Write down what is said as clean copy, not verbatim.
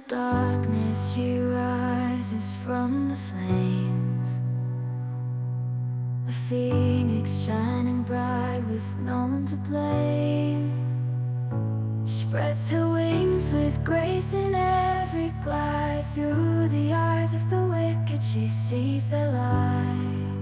darkness she rises from the flames, a phoenix shining bright with no one to blame. Spreads her wings with grace in every glide. Through the eyes of the wicked she sees their light.